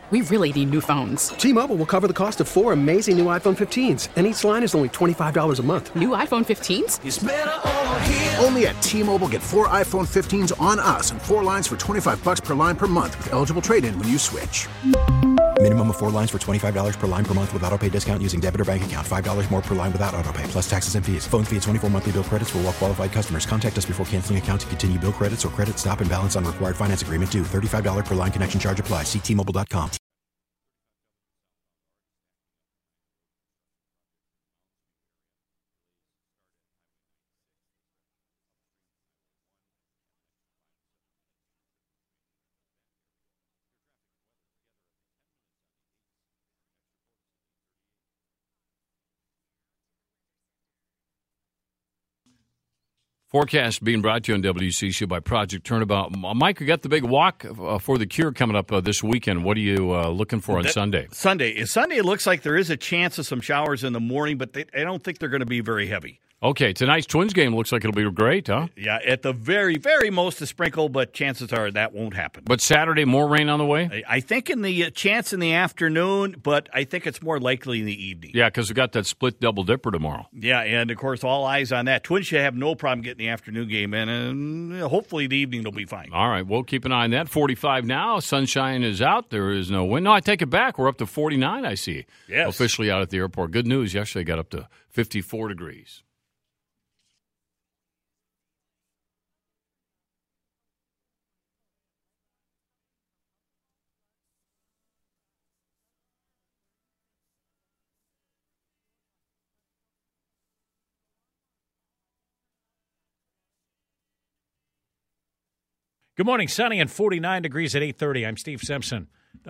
We really need new phones. T-Mobile will cover the cost of 4 amazing new iPhone 15s, and each line is only $25 a month. New iPhone 15s? It's better over here. Only at T-Mobile, get 4 iPhone 15s on us and 4 lines for $25 per line per month with eligible trade-in when you switch. Minimum of 4 lines for $25 per line per month with autopay discount using debit or bank account. $5 more per line without autopay, plus taxes and fees. Phone fee at 24 monthly bill credits for well-qualified customers. Contact us before canceling account to continue bill credits or credit stop and balance on required finance agreement due. $35 per line connection charge applies. See T-Mobile.com. Forecast being brought to you on WCCO by Project Turnabout. Mike, we got the big walk for the cure coming up this weekend. What are you looking for on Sunday? Sunday, it looks like there is a chance of some showers in the morning, but I don't think they're going to be very heavy. Okay, tonight's Twins game looks like it'll be great, huh? Yeah, at the very, very most a sprinkle, but chances are that won't happen. But Saturday, more rain on the way? I think in the chance in the afternoon, but I think it's more likely in the evening. Yeah, because we got that split double dipper tomorrow. Yeah, and of course, all eyes on that. Twins should have no problem getting the afternoon game in, and hopefully the evening they'll be fine. All right, we'll keep an eye on that. 45 now. Sunshine is out. There is no wind. No, I take it back. We're up to 49, I see. Yes. Officially out at the airport. Good news. Yesterday got up to 54 degrees. Good morning, sunny and 49 degrees at 8:30. I'm Steve Simpson,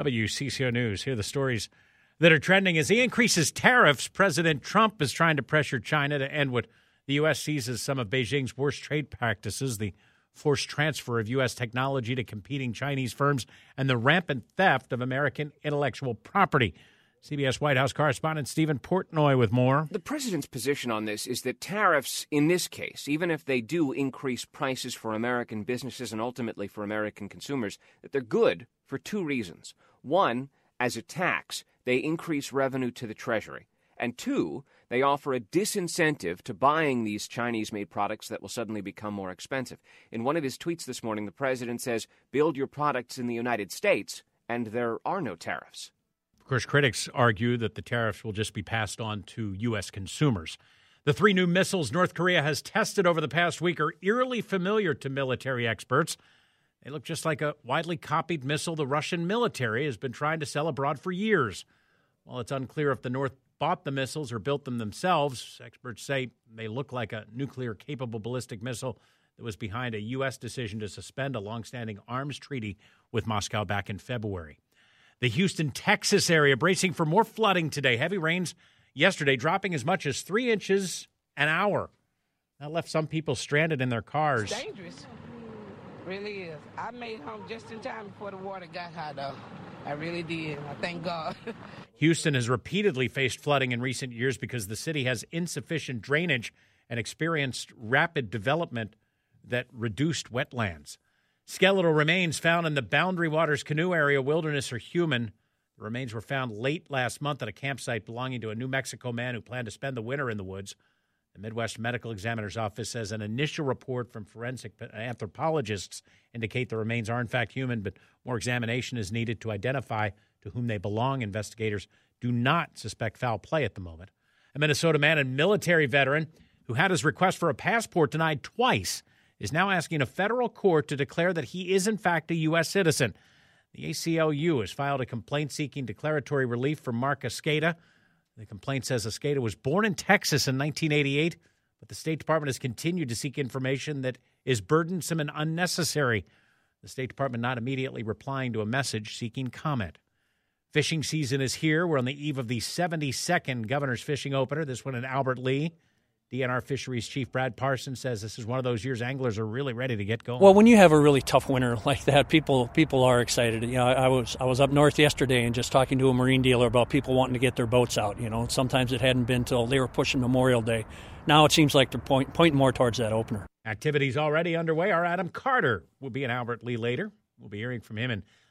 WCCO News. Here are the stories that are trending. As he increases tariffs, President Trump is trying to pressure China to end what the U.S. sees as some of Beijing's worst trade practices, the forced transfer of U.S. technology to competing Chinese firms and the rampant theft of American intellectual property. CBS White House correspondent Stephen Portnoy with more. The president's position on this is that tariffs, in this case, even if they do increase prices for American businesses and ultimately for American consumers, that they're good for two reasons. One, as a tax, they increase revenue to the Treasury. And two, they offer a disincentive to buying these Chinese-made products that will suddenly become more expensive. In one of his tweets this morning, the president says, build your products in the United States, and there are no tariffs. Of course, critics argue that the tariffs will just be passed on to U.S. consumers. The 3 new missiles North Korea has tested over the past week are eerily familiar to military experts. They look just like a widely copied missile the Russian military has been trying to sell abroad for years. While it's unclear if the North bought the missiles or built them themselves, experts say they look like a nuclear-capable ballistic missile that was behind a U.S. decision to suspend a longstanding arms treaty with Moscow back in February. The Houston, Texas area bracing for more flooding today. Heavy rains yesterday dropping as much as 3 inches an hour. That left some people stranded in their cars. It's dangerous. Really is. I made home just in time before the water got high, though. I really did. I thank God. Houston has repeatedly faced flooding in recent years because the city has insufficient drainage and experienced rapid development that reduced wetlands. Skeletal remains found in the Boundary Waters Canoe Area Wilderness are human. The remains were found late last month at a campsite belonging to a New Mexico man who planned to spend the winter in the woods. The Midwest Medical Examiner's Office says an initial report from forensic anthropologists indicate the remains are in fact human, but more examination is needed to identify to whom they belong. Investigators do not suspect foul play at the moment. A Minnesota man and military veteran who had his request for a passport denied twice is now asking a federal court to declare that he is, in fact, a U.S. citizen. The ACLU has filed a complaint seeking declaratory relief for Mark Escada. The complaint says Escada was born in Texas in 1988, but the State Department has continued to seek information that is burdensome and unnecessary. The State Department not immediately replying to a message seeking comment. Fishing season is here. We're on the eve of the 72nd Governor's Fishing Opener, this one in Albert Lea. DNR Fisheries Chief Brad Parsons says this is one of those years anglers are really ready to get going. Well, when you have a really tough winter like that, people are excited. You know, I was up north yesterday and just talking to a marine dealer about people wanting to get their boats out. You know, sometimes it hadn't been till they were pushing Memorial Day. Now it seems like they're pointing more towards that opener. Activities already underway. Our Adam Carter will be in Albert Lea later. We'll be hearing from him and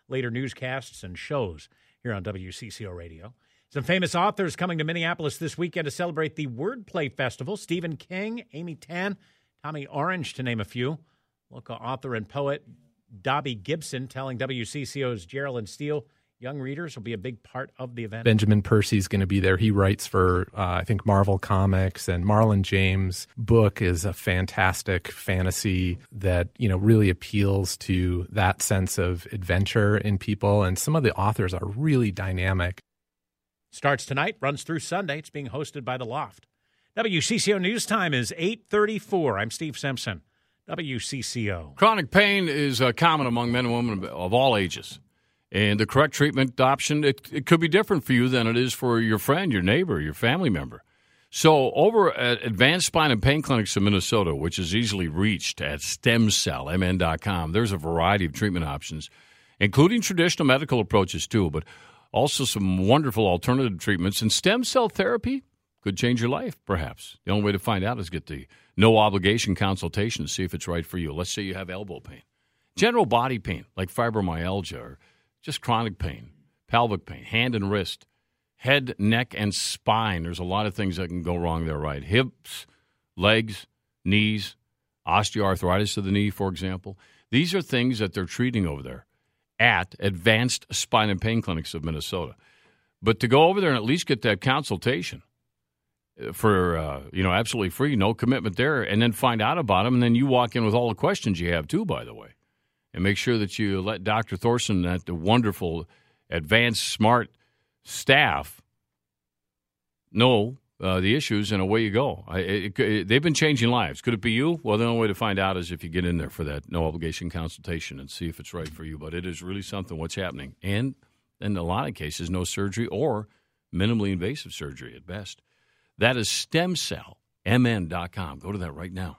later newscasts and shows here on WCCO Radio. Some famous authors coming to Minneapolis this weekend to celebrate the Wordplay Festival. Stephen King, Amy Tan, Tommy Orange, to name a few. Local author and poet Dobby Gibson telling WCCO's Geraldine Steele young readers will be a big part of the event. Benjamin Percy's going to be there. He writes for, I think, Marvel Comics, and Marlon James' book is a fantastic fantasy that, really appeals to that sense of adventure in people. And some of the authors are really dynamic. Starts tonight, runs through Sunday. It's being hosted by The Loft. WCCO News Time is 8:34. I'm Steve Simpson, WCCO. Chronic pain is common among men and women of all ages. And the correct treatment option, it could be different for you than it is for your friend, your neighbor, your family member. So over at Advanced Spine and Pain Clinics of Minnesota, which is easily reached at stemcellmn.com, there's a variety of treatment options, including traditional medical approaches too, but also some wonderful alternative treatments. And stem cell therapy could change your life, perhaps. The only way to find out is get the no-obligation consultation to see if it's right for you. Let's say you have elbow pain. General body pain, like fibromyalgia, or just chronic pain, pelvic pain, hand and wrist, head, neck, and spine. There's a lot of things that can go wrong there, right? Hips, legs, knees, osteoarthritis of the knee, for example. These are things that they're treating over there at Advanced Spine and Pain Clinics of Minnesota. But to go over there and at least get that consultation for, absolutely free, no commitment there, and then find out about them, and then you walk in with all the questions you have too, by the way. And make sure that you let Dr. Thorson, that the wonderful, advanced, smart staff, know the issues, and away you go. They've been changing lives. Could it be you? Well, the only way to find out is if you get in there for that no-obligation consultation and see if it's right for you. But it is really something what's happening. And in a lot of cases, no surgery or minimally invasive surgery at best. That is stemcellmn.com. Go to that right now.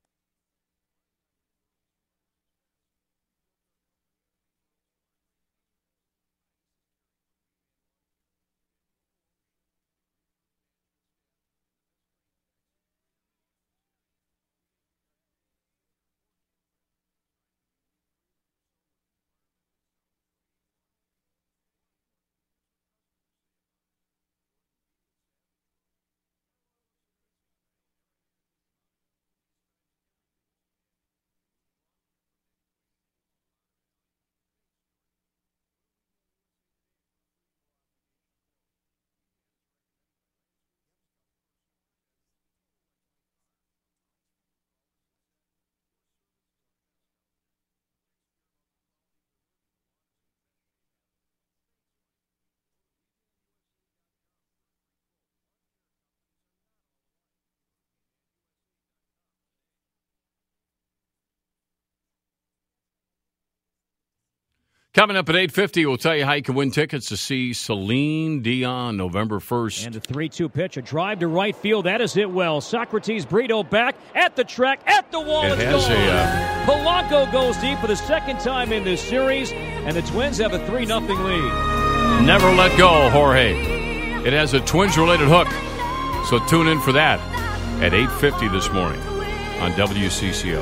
Coming up at 8:50, we'll tell you how you can win tickets to see Celine Dion November 1st. And a 3-2 pitch, a drive to right field. That is hit well. Socrates Brito back at the track, at the wall. It's gone. Polanco goes deep for the second time in this series, and the Twins have a 3-0 lead. Never let go, Jorge. It has a Twins-related hook, so tune in for that at 8:50 this morning on WCCO.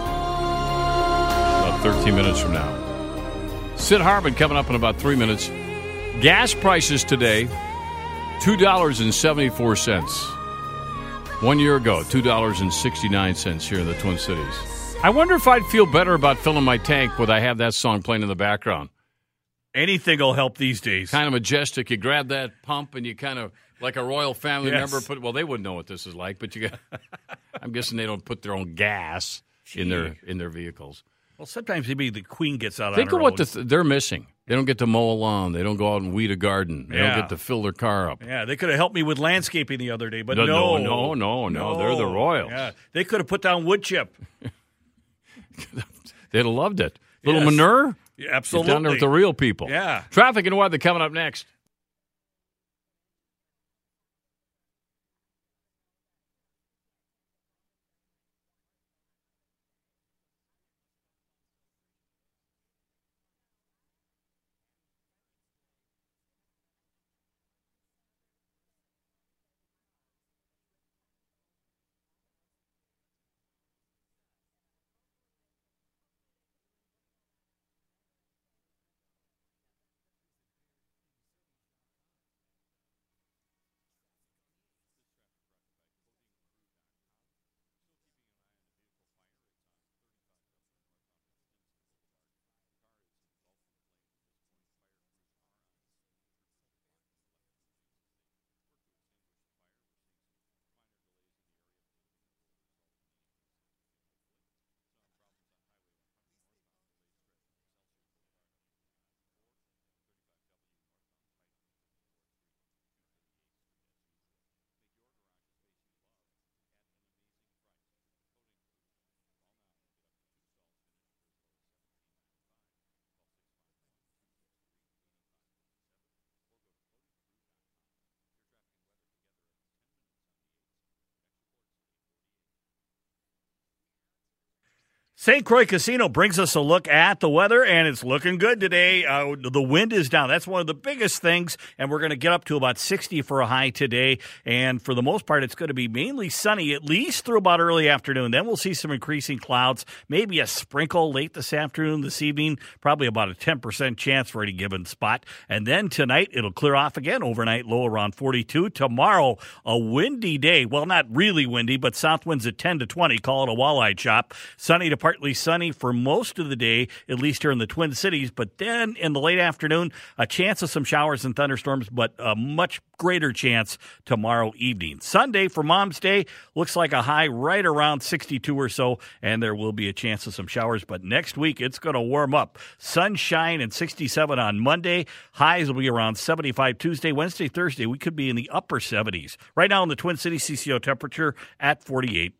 About 13 minutes from now. Sid Harmon coming up in about 3 minutes. Gas prices today, $2.74. 1 year ago, $2.69 here in the Twin Cities. I wonder if I'd feel better about filling my tank when I have that song playing in the background. Anything will help these days. Kind of majestic. You grab that pump and you kind of, like a royal family member, well, they wouldn't know what this is like, but you got, I'm guessing they don't put their own gas in their vehicles. Well, sometimes maybe the queen gets out Think on of her what own. they're missing. They don't get to mow a lawn. They don't go out and weed a garden. They don't get to fill their car up. Yeah, they could have helped me with landscaping the other day, but no. No. They're the royals. Yeah, they could have put down wood chip. They'd have loved it. Little manure? Yeah, absolutely. Get down there with the real people. Yeah. Traffic and weather coming up next. St. Croix Casino brings us a look at the weather, and it's looking good today. The wind is down. That's one of the biggest things, and we're going to get up to about 60 for a high today. And for the most part, it's going to be mainly sunny, at least through about early afternoon. Then we'll see some increasing clouds, maybe a sprinkle late this afternoon, this evening, probably about a 10% chance for any given spot. And then tonight, it'll clear off again, overnight low around 42. Tomorrow, a windy day. Well, not really windy, but south winds at 10 to 20. Call it a walleye chop. Sunny to partly sunny for most of the day, at least here in the Twin Cities. But then in the late afternoon, a chance of some showers and thunderstorms, but a much greater chance tomorrow evening. Sunday for Mom's Day looks like a high right around 62 or so, and there will be a chance of some showers. But next week, it's going to warm up. Sunshine and 67 on Monday. Highs will be around 75 Tuesday, Wednesday, Thursday. We could be in the upper 70s. Right now in the Twin Cities, CCO temperature at 48.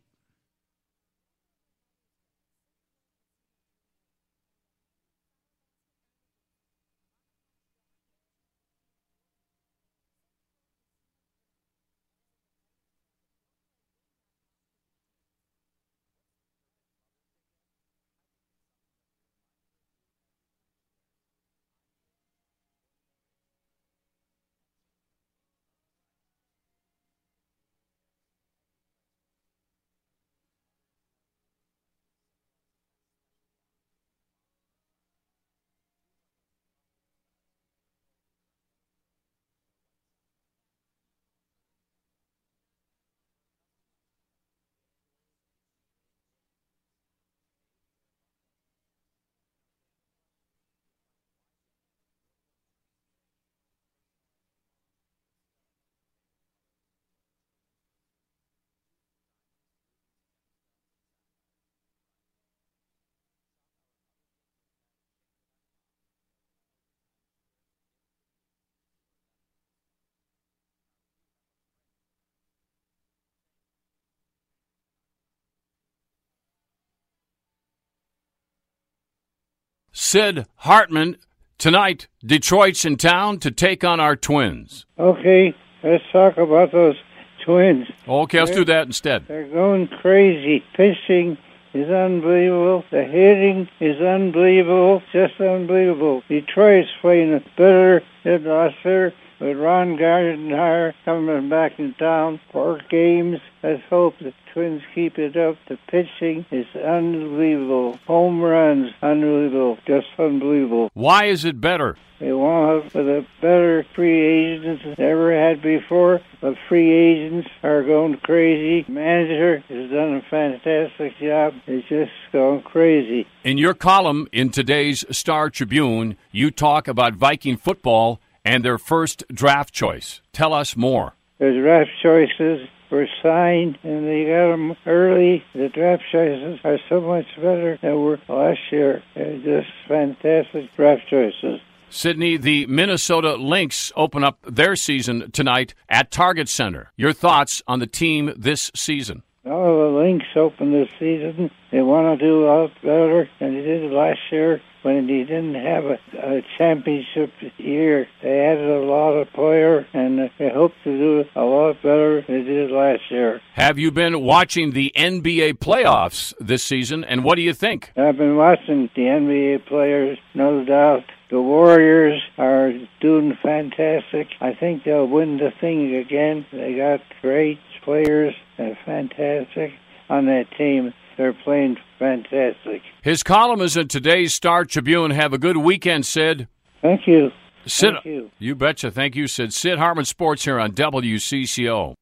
Sid Hartman, tonight, Detroit's in town to take on our Twins. Okay, let's talk about those Twins. Okay, let's do that instead. They're going crazy. Pitching is unbelievable. The hitting is unbelievable. Just unbelievable. Detroit's playing better than last year with Ron Gardenhire coming back in town. 4 games. Let's hope the Twins keep it up. The pitching is unbelievable. Home runs, unbelievable. Just unbelievable. Why is it better? They want up with a better free agents than ever had before. The free agents are going crazy. The manager has done a fantastic job. It's just going crazy. In your column in today's Star Tribune, you talk about Viking football and their first draft choice. Tell us more. The draft choices were signed, and they got them early. The draft choices are so much better than were last year. They're just fantastic draft choices. Sydney, the Minnesota Lynx open up their season tonight at Target Center. Your thoughts on the team this season? Oh, the Lynx open this season. They want to do a lot better than they did last year when they didn't have a championship year. They added a lot of players, and they hope to do a lot better than they did last year. Have you been watching the NBA playoffs this season, and what do you think? I've been watching the NBA players, no doubt. The Warriors are doing fantastic. I think they'll win the thing again. They got great players and fantastic on that team. They're playing fantastic. His column is in today's Star Tribune. Have a good weekend, Sid. Thank you. Sid, Thank you. You betcha. Thank you, Sid. Sid Hartman Sports here on WCCO.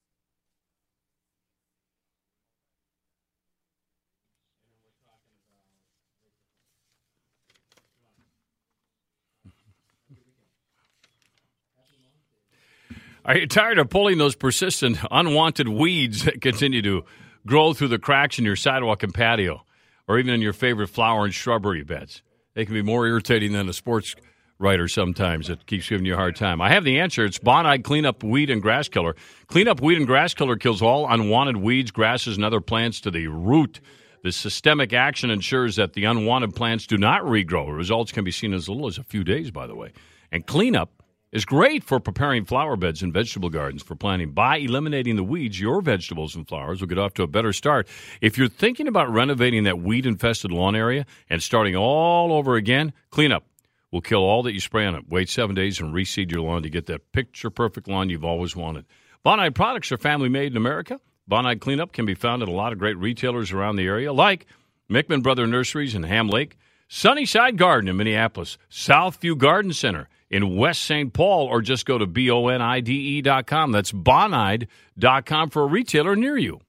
Are you tired of pulling those persistent, unwanted weeds that continue to grow through the cracks in your sidewalk and patio, or even in your favorite flower and shrubbery beds? They can be more irritating than a sports writer sometimes that keeps giving you a hard time. I have the answer. It's Bonide Cleanup Weed and Grass Killer. Cleanup Weed and Grass Killer kills all unwanted weeds, grasses, and other plants to the root. This systemic action ensures that the unwanted plants do not regrow. Results can be seen as little as a few days, by the way. And Cleanup is great for preparing flower beds and vegetable gardens for planting. By eliminating the weeds, your vegetables and flowers will get off to a better start. If you're thinking about renovating that weed-infested lawn area and starting all over again, cleanup will kill all that you spray on it. Wait 7 days and reseed your lawn to get that picture-perfect lawn you've always wanted. Bonide products are family-made in America. Bonide Cleanup can be found at a lot of great retailers around the area, like Mickman Brother Nurseries in Ham Lake, Sunnyside Garden in Minneapolis, Southview Garden Center in West St. Paul, or just go to bonide.com. That's bonide.com for a retailer near you.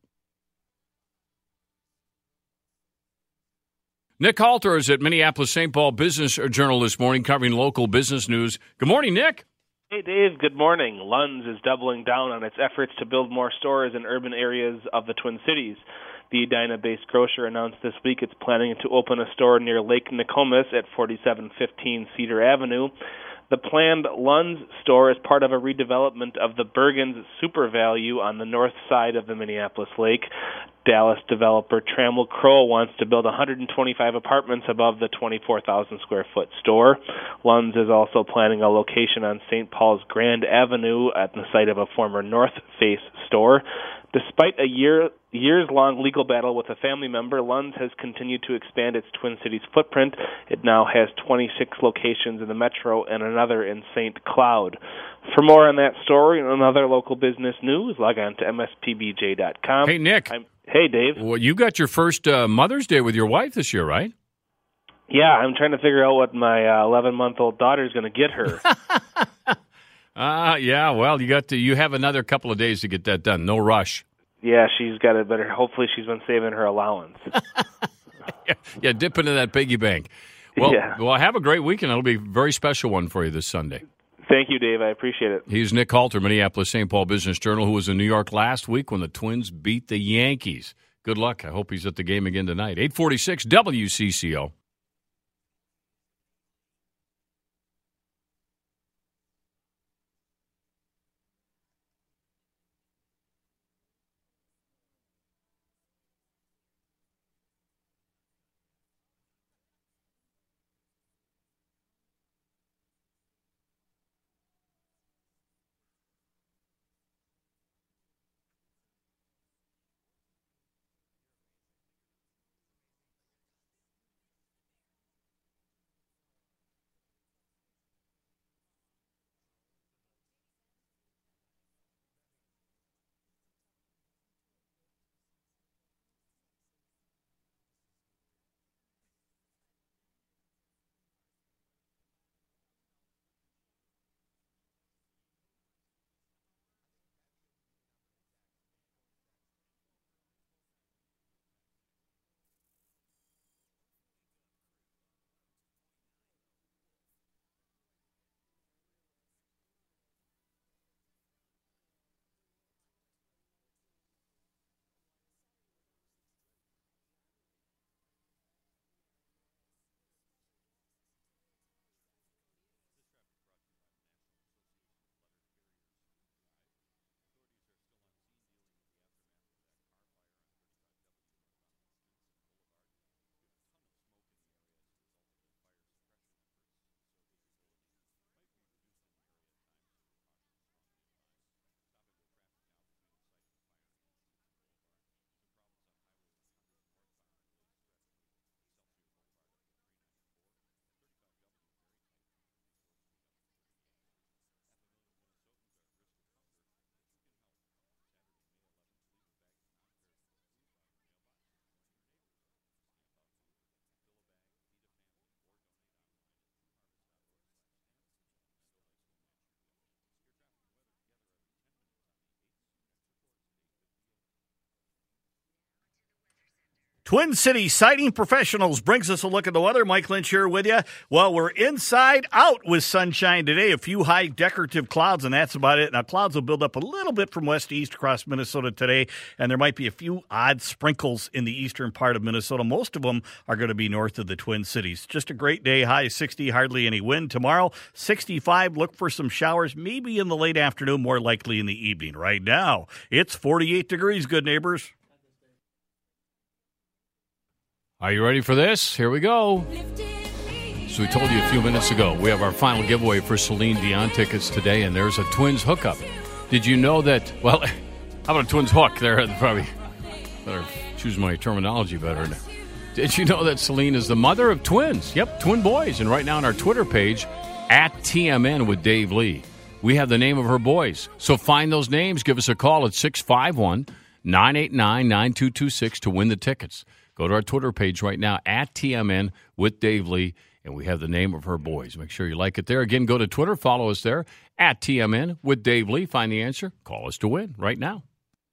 Nick Halter is at Minneapolis St. Paul Business Journal this morning covering local business news. Good morning, Nick. Hey, Dave. Good morning. Lund's is doubling down on its efforts to build more stores in urban areas of the Twin Cities. The Edina-based grocer announced this week it's planning to open a store near Lake Nokomis at 4715 Cedar Avenue. The planned Lund's store is part of a redevelopment of the Bergen's Super Value on the north side of the Minneapolis Lake. Dallas developer Trammell Crow wants to build 125 apartments above the 24,000-square-foot store. Lund's is also planning a location on St. Paul's Grand Avenue at the site of a former North Face store. Despite a years-long legal battle with a family member, Lund's has continued to expand its Twin Cities footprint. It now has 26 locations in the metro and another in St. Cloud. For more on that story and other local business news, log on to mspbj.com. Hey, Nick. Hey, Dave. Well, you got your first Mother's Day with your wife this year, right? Yeah, I'm trying to figure out what my 11-month-old daughter is going to get her. Yeah, well, you have another couple of days to get that done. No rush. Yeah, she's got it better. Hopefully she's been saving her allowance. Yeah, dip into that piggy bank. Well, have a great weekend. It'll be a very special one for you this Sunday. Thank you, Dave. I appreciate it. He's Nick Halter, Minneapolis St. Paul Business Journal, who was in New York last week when the Twins beat the Yankees. Good luck. I hope he's at the game again tonight. 846 WCCO. Twin City Siding Professionals brings us a look at the weather. Mike Lynch here with you. Well, we're inside out with sunshine today. A few high decorative clouds, and that's about it. Now, clouds will build up a little bit from west to east across Minnesota today, and there might be a few odd sprinkles in the eastern part of Minnesota. Most of them are going to be north of the Twin Cities. Just a great day. High 60, hardly any wind. Tomorrow, 65. Look for some showers, maybe in the late afternoon, more likely in the evening. Right now, it's 48 degrees, good neighbors. Are you ready for this? Here we go. So we told you a few minutes ago, we have our final giveaway for Celine Dion tickets today, and there's a Twins hookup. Did you know that, well, how about a Twins hook? There, probably better choose my terminology better. Did you know that Celine is the mother of twins? Yep, twin boys. And right now on our Twitter page, at TMN with Dave Lee, we have the name of her boys. So find those names. Give us a call at 651-989-9226 to win the tickets. Go to our Twitter page right now, at TMN with Dave Lee, and we have the name of her boys. Make sure you like it there. Again, go to Twitter, follow us there, at TMN with Dave Lee. Find the answer. Call us to win right now.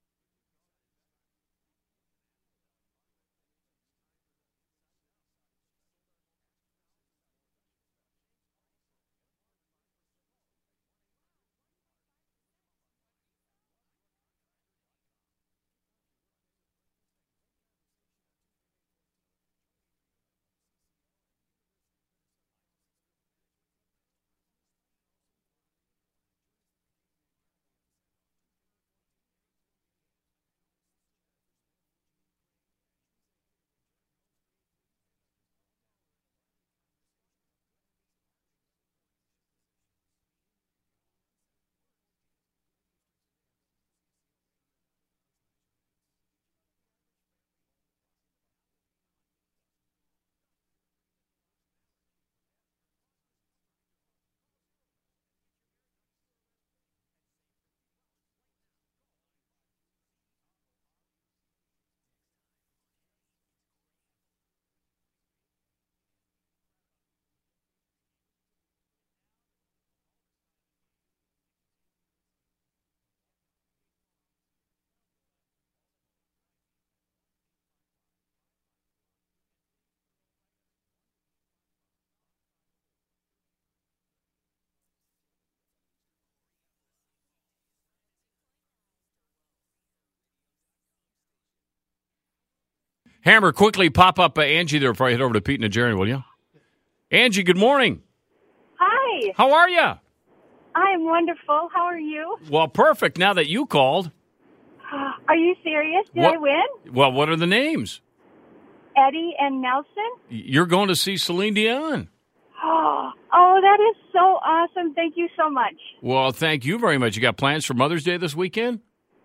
Hammer, quickly pop up Angie there before I head over to Pete and Jerry, will you? Angie, good morning. Hi. How are you? I'm wonderful. How are you? Well, perfect. Now that you called. Are you serious? Did I win? Well, what are the names? Eddie and Nelson? You're going to see Celine Dion. Oh, that is so awesome. Thank you so much. Well, thank you very much. You got plans for Mother's Day this weekend?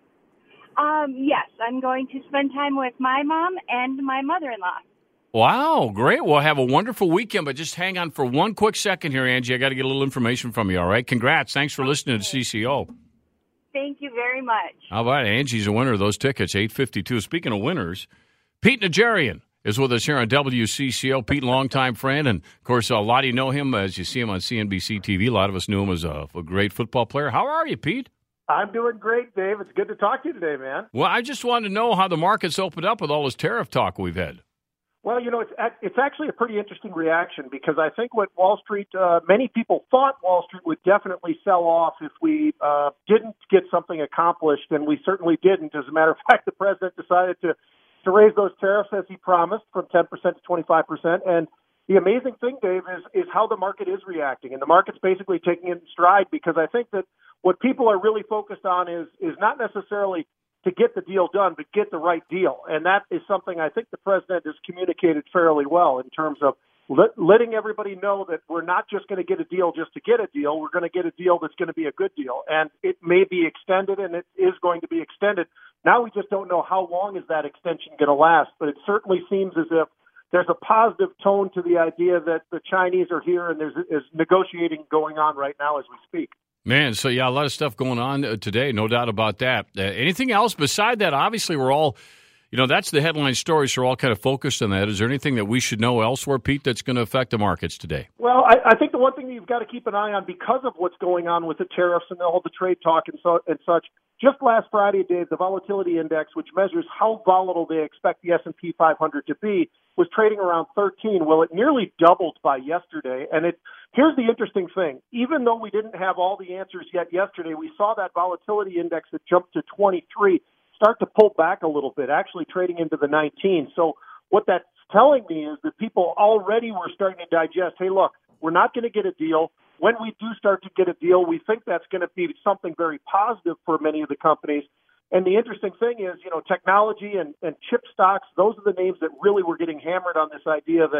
Yes, I'm going to spend time with my mom and my mother-in-law. Wow, great. Well, have a wonderful weekend, but just hang on for one quick second here, Angie. I got to get a little information from you, all right? Congrats. Thanks for listening to CCO. Thank you very much. How about Angie's a winner of those tickets, $852. Speaking of winners, Pete Najarian is with us here on WCCO. Pete, longtime friend, and, of course, a lot of you know him as you see him on CNBC TV. A lot of us knew him as a great football player. How are you, Pete? I'm doing great, Dave. It's good to talk to you today, man. Well, I just wanted to know how the market's opened up with all this tariff talk we've had. Well, it's actually a pretty interesting reaction because I think what Wall Street, many people thought Wall Street would definitely sell off if we didn't get something accomplished, and we certainly didn't. As a matter of fact, the president decided to raise those tariffs as he promised from 10% to 25%. And the amazing thing, Dave, is how the market is reacting. And the market's basically taking it in stride because I think that what people are really focused on is not necessarily to get the deal done, but get the right deal. And that is something I think the president has communicated fairly well in terms of letting everybody know that we're not just going to get a deal just to get a deal. We're going to get a deal that's going to be a good deal. And it may be extended, and it is going to be extended. Now we just don't know how long is that extension going to last, but it certainly seems as if there's a positive tone to the idea that the Chinese are here and there's negotiating going on right now as we speak. Man, so yeah, a lot of stuff going on today, no doubt about that. Anything else beside that? Obviously, we're all, that's the headline story, so we're all kind of focused on that. Is there anything that we should know elsewhere, Pete, that's going to affect the markets today? Well, I think the one thing that you've got to keep an eye on because of what's going on with the tariffs and all the trade talk and such, just last Friday, Dave, the volatility index, which measures how volatile they expect the S&P 500 to be, was trading around 13. Well, it nearly doubled by yesterday, and here's the interesting thing. Even though we didn't have all the answers yet yesterday, we saw that volatility index that jumped to 23 start to pull back a little bit, actually trading into the 19. So what that's telling me is that people already were starting to digest, hey, look, we're not going to get a deal. When we do start to get a deal, we think that's going to be something very positive for many of the companies. And the interesting thing is, technology and chip stocks, those are the names that really were getting hammered on this idea that,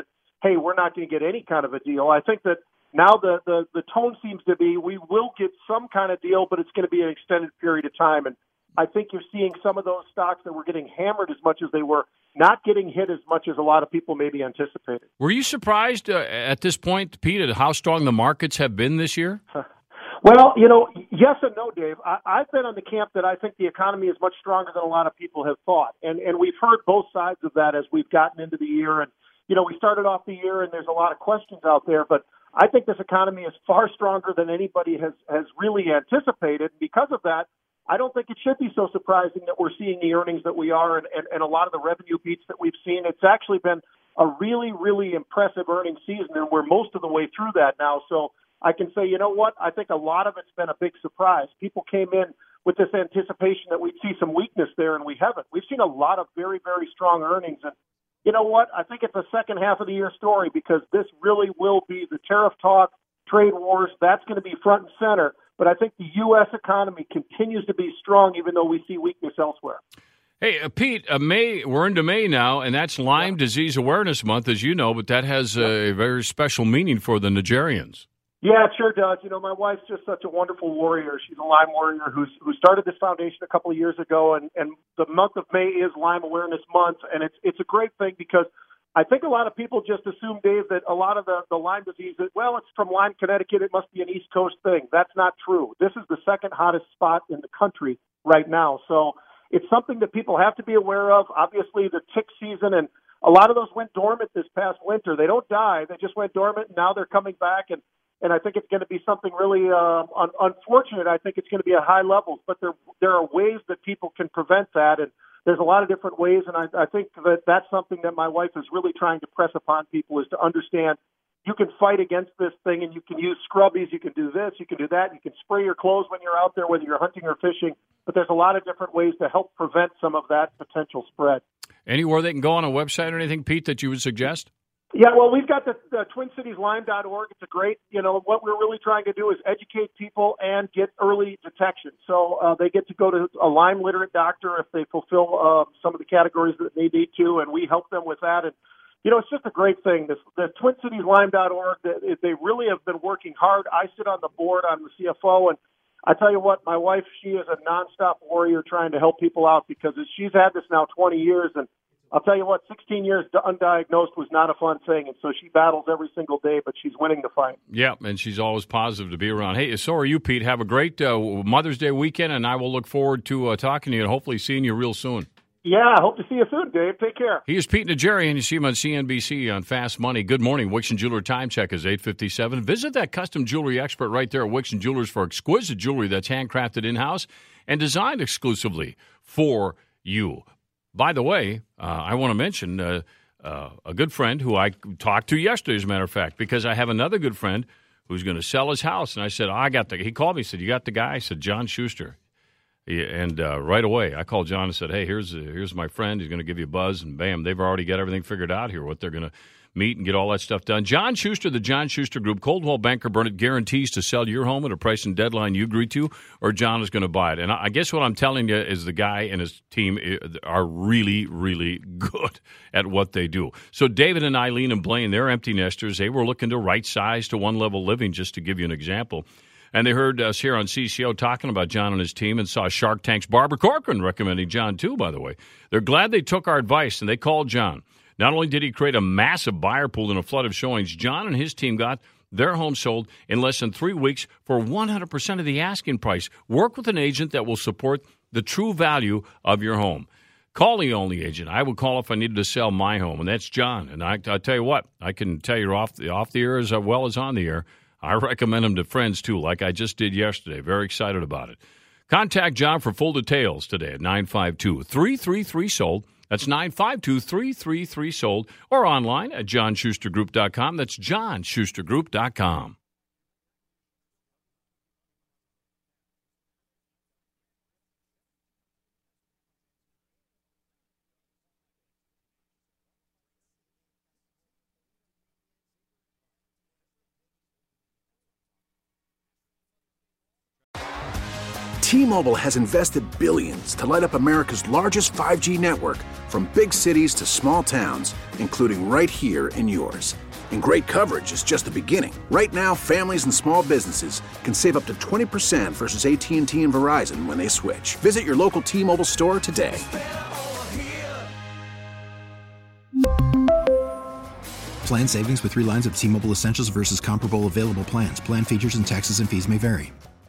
hey, we're not going to get any kind of a deal. I think that now the tone seems to be we will get some kind of deal, but it's going to be an extended period of time. And I think you're seeing some of those stocks that were getting hammered as much as they were not getting hit as much as a lot of people maybe anticipated. Were you surprised at this point, Pete, at how strong the markets have been this year? Well, yes and no, Dave. I've been on the camp that I think the economy is much stronger than a lot of people have thought. And we've heard both sides of that as we've gotten into the year. And, we started off the year and there's a lot of questions out there, but I think this economy is far stronger than anybody has really anticipated. Because of that, I don't think it should be so surprising that we're seeing the earnings that we are and a lot of the revenue beats that we've seen. It's actually been a really, really impressive earnings season, and we're most of the way through that now. So I can say, you know what? I think a lot of it's been a big surprise. People came in with this anticipation that we'd see some weakness there, and we haven't. We've seen a lot of very, very strong earnings. And you know what? I think it's a second half of the year story because this really will be the tariff talk, trade wars. That's going to be front and center. But I think the U.S. economy continues to be strong, even though we see weakness elsewhere. Hey, Pete, we're into May now, and that's Lyme Disease Awareness Month, as you know, but that has a very special meaning for the Nigerians. Yeah, it sure does. My wife's just such a wonderful warrior. She's a Lyme warrior who started this foundation a couple of years ago, and the month of May is Lyme Awareness Month, and it's a great thing because I think a lot of people just assume, Dave, that a lot of the Lyme disease, it's from Lyme, Connecticut, it must be an East Coast thing. That's not true. This is the second hottest spot in the country right now. So it's something that people have to be aware of. Obviously, the tick season, and a lot of those went dormant this past winter. They don't die. They just went dormant, and now they're coming back, and I think it's going to be something really unfortunate. I think it's going to be at high levels, but there are ways that people can prevent that, and there's a lot of different ways, and I think that's something that my wife is really trying to press upon people is to understand you can fight against this thing, and you can use scrubbies, you can do this, you can do that, you can spray your clothes when you're out there, whether you're hunting or fishing, but there's a lot of different ways to help prevent some of that potential spread. Anywhere they can go on a website or anything, Pete, that you would suggest? Yeah, well, we've got the TwinCitiesLyme.org. It's a great, what we're really trying to do is educate people and get early detection. So they get to go to a Lyme literate doctor if they fulfill some of the categories that they need to, and we help them with that. And, it's just a great thing. The TwinCitiesLyme.org, they really have been working hard. I sit on the board. I'm the CFO, and I tell you what, my wife, she is a nonstop warrior trying to help people out because she's had this now 20 years, and I'll tell you what, 16 years undiagnosed was not a fun thing, and so she battles every single day, but she's winning the fight. Yeah, and she's always positive to be around. Hey, so are you, Pete. Have a great Mother's Day weekend, and I will look forward to talking to you and hopefully seeing you real soon. Yeah, I hope to see you soon, Dave. Take care. He is Pete Nigerian. You see him on CNBC on Fast Money. Good morning. Wixon Jeweler time check is 8:57. Visit that custom jewelry expert right there at Wixon Jewelers for exquisite jewelry that's handcrafted in-house and designed exclusively for you. By the way, I want to mention a good friend who I talked to yesterday, as a matter of fact, because I have another good friend who's going to sell his house. And I said, he called me, said, you got the guy? I said, John Schuster. And right away, I called John and said, hey, here's my friend. He's going to give you a buzz. And bam, they've already got everything figured out here, what they're going to meet and get all that stuff done. John Schuster, the John Schuster Group, Coldwell Banker Burnett guarantees to sell your home at a price and deadline you agree to, or John is going to buy it. And I guess what I'm telling you is the guy and his team are really, really good at what they do. So David and Eileen and Blaine, they're empty nesters. They were looking to right size to one-level living, just to give you an example. And they heard us here on CCO talking about John and his team and saw Shark Tank's Barbara Corcoran recommending John, too, by the way. They're glad they took our advice, and they called John. Not only did he create a massive buyer pool and a flood of showings, John and his team got their home sold in less than 3 weeks for 100% of the asking price. Work with an agent that will support the true value of your home. Call the only agent I would call if I needed to sell my home, and that's John. And I'll tell you what, I can tell you off the air as well as on the air. I recommend him to friends, too, like I just did yesterday. Very excited about it. Contact John for full details today at 952-333-SOLD. That's 952-333-SOLD. Or online at johnschustergroup.com. That's johnschustergroup.com. T-Mobile has invested billions to light up America's largest 5G network, from big cities to small towns, including right here in yours. And great coverage is just the beginning. Right now, families and small businesses can save up to 20% versus AT&T and Verizon when they switch. Visit your local T-Mobile store today. Plan savings with 3 lines of T-Mobile Essentials versus comparable available plans. Plan features and taxes and fees may vary.